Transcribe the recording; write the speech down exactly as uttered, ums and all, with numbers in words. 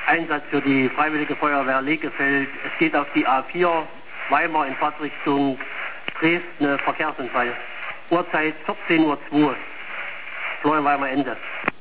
Einsatz für die Freiwillige Feuerwehr Legefeld. Es geht auf die A vier, Weimar in Fahrtrichtung Dresden, Verkehrsunfall. Uhrzeit vierzehn Uhr zwei. Florian Weimar Ende.